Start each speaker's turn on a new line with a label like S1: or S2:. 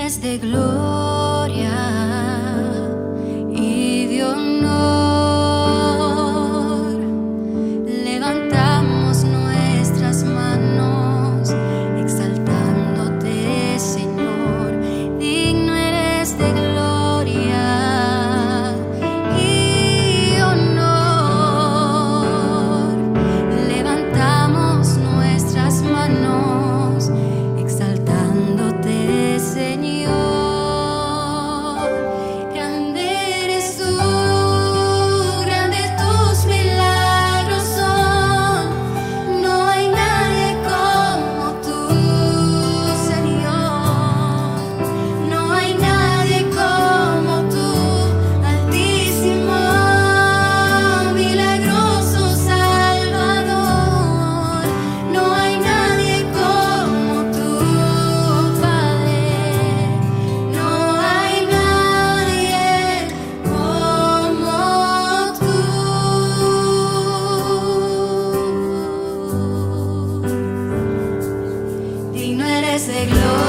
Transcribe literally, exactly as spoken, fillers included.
S1: eres de gloria y de honor. Levantamos nuestras manos exaltándote, Señor. Digno eres de gloria y honor. Levantamos nuestras manos exaltándote, Señor. Grande eres tú, grandes tus milagros son. No hay nadie como tú, Señor. No hay nadie como tú, Altísimo, milagroso Salvador. No hay nadie como tú, Padre. No hay nadie como tú. Digno eres de gloria